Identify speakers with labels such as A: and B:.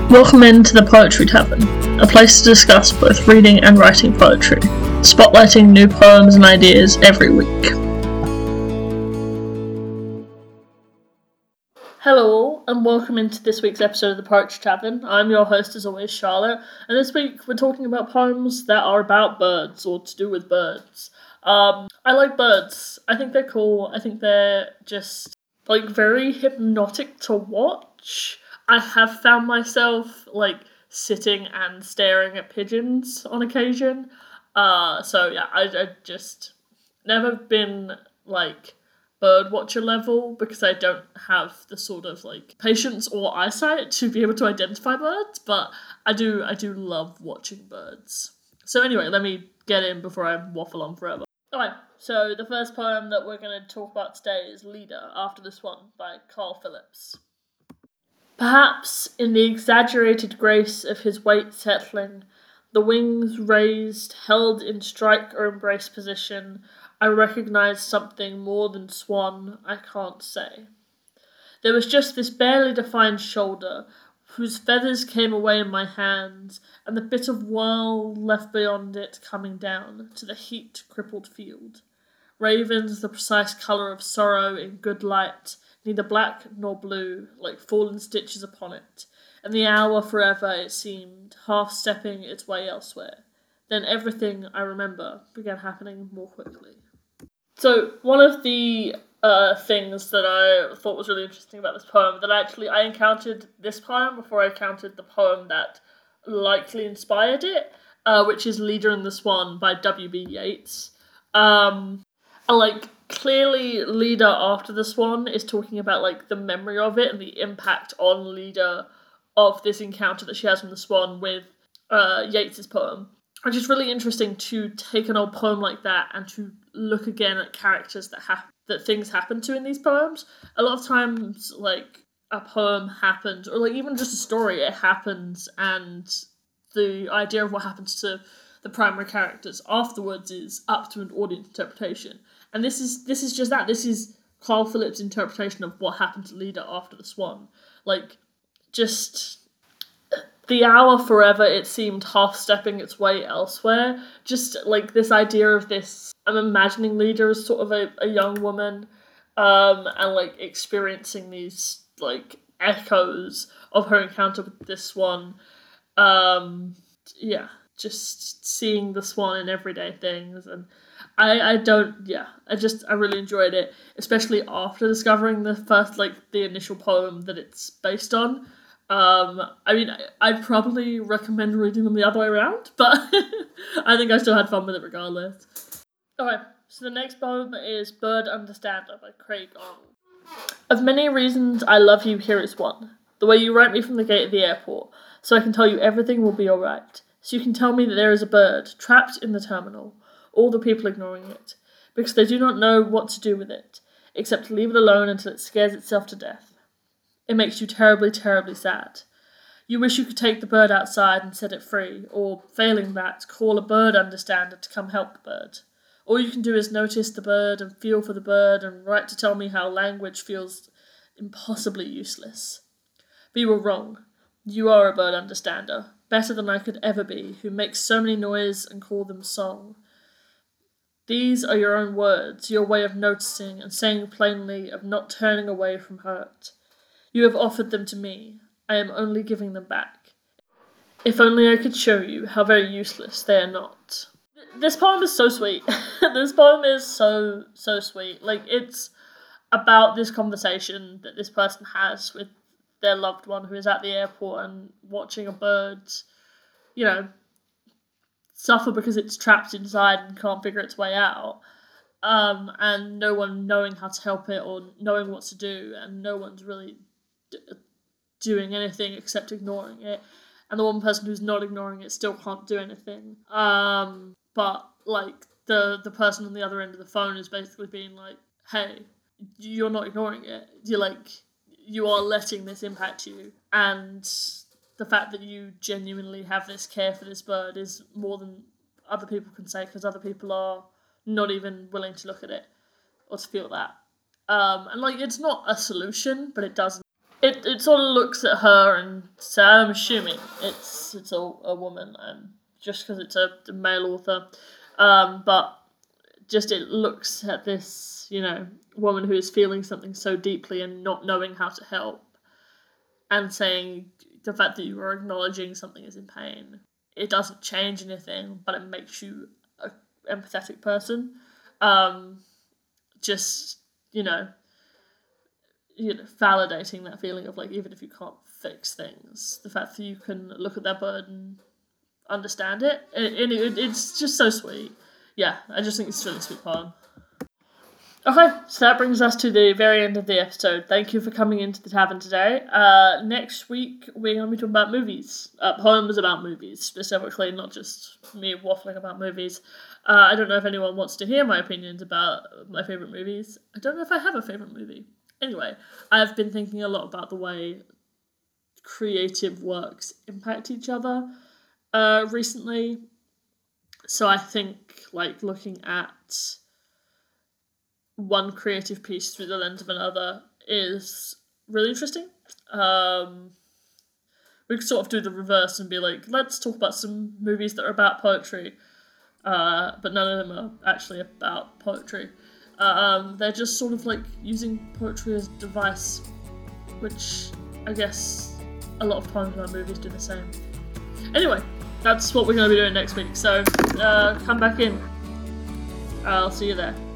A: Welcome into the Poetry Tavern, a place to discuss both reading and writing poetry, spotlighting new poems and ideas every week. Hello all, and welcome into this week's episode of the Poetry Tavern. I'm your host as always, Charlotte, and this week we're talking about poems that are about birds, or to do with birds. I like birds. I think they're cool. I think they're just, very hypnotic to watch. I have found myself, sitting and staring at pigeons on occasion. I just never been, bird watcher level because I don't have the sort of, patience or eyesight to be able to identify birds, but I do love watching birds. So anyway, let me get in before I waffle on forever. Alright, so the first poem that we're going to talk about today is Leader, After the Swan, by Carl Phillips. Perhaps in the exaggerated grace of his weight settling, the wings raised, held in strike or embrace position, I recognized something more than swan, I can't say. There was just this barely defined shoulder, whose feathers came away in my hands, and the bit of whirl left beyond it coming down to the heat-crippled field. Ravens, the precise colour of sorrow in good light, neither black nor blue, like fallen stitches upon it, and the hour forever, it seemed, half-stepping its way elsewhere. Then everything, I remember, began happening more quickly. So, one of the things that I thought was really interesting about this poem, that I encountered this poem before I encountered the poem that likely inspired it, which is Leader and the Swan by W.B. Yeats. Clearly Leader After the Swan is talking about, the memory of it and the impact on Leader of this encounter that she has from the swan with Yeats's poem. Which is really interesting to take an old poem like that and to look again at characters that things happen to in these poems. A lot of times, a poem happens, or even just a story, it happens, and the idea of what happens to the primary characters afterwards is up to an audience interpretation. And this is just that. This is Carl Phillips' interpretation of what happened to Leader after the swan. The hour forever, it seemed, half-stepping its way elsewhere. Just, this idea of this, I'm imagining Leader as sort of a young woman, and, experiencing these, echoes of her encounter with this swan. Just seeing the swan in everyday things, and I really enjoyed it, especially after discovering the first, the initial poem that it's based on. I'd probably recommend reading them the other way around, but I think I still had fun with it regardless. Okay, so the next poem is Bird Understander by Craig Arnold. Of many reasons I love you, here is one. The way you write me from the gate of the airport, so I can tell you everything will be alright. So you can tell me that there is a bird trapped in the terminal, all the people ignoring it, because they do not know what to do with it, except to leave it alone until it scares itself to death. It makes you terribly, terribly sad. You wish you could take the bird outside and set it free, or, failing that, call a bird understander to come help the bird. All you can do is notice the bird and feel for the bird and write to tell me how language feels impossibly useless. But you were wrong. You are a bird understander, better than I could ever be, who makes so many noise and call them song. These are your own words, your way of noticing and saying plainly, of not turning away from hurt. You have offered them to me. I am only giving them back. If only I could show you how very useless they are not. This poem is so sweet. This poem is so sweet. It's about this conversation that this person has with their loved one who is at the airport and watching a bird, suffer because it's trapped inside and can't figure its way out. And no one knowing how to help it or knowing what to do, and no one's really doing anything except ignoring it, and the one person who's not ignoring it still can't do anything. But the person on the other end of the phone is basically being like, hey, you're not ignoring it. You are letting this impact you, and the fact that you genuinely have this care for this bird is more than other people can say, because other people are not even willing to look at it or to feel that. And it's not a solution, but it does it sort of looks at her and so I'm assuming it's a woman, just because it's a male author, but just it looks at this, woman who is feeling something so deeply and not knowing how to help, and saying the fact that you are acknowledging something is in pain. It doesn't change anything, but it makes you an empathetic person. Just, validating that feeling of like, even if you can't fix things, the fact that you can look at their burden, understand it, it's just so sweet. Yeah, I just think it's a really sweet poem. Okay, so that brings us to the very end of the episode. Thank you for coming into the tavern today. Next week, we're going to be talking about movies. Poems about movies, specifically, not just me waffling about movies. I don't know if anyone wants to hear my opinions about my favourite movies. I don't know if I have a favourite movie. Anyway, I've been thinking a lot about the way creative works impact each other recently. So I think, looking at one creative piece through the lens of another is really interesting. We could sort of do the reverse and be like, let's talk about some movies that are about poetry, but none of them are actually about poetry. They're just sort of using poetry as a device, which I guess a lot of times our movies do the same. Anyway, that's what we're going to be doing next week, so come back in. I'll see you there.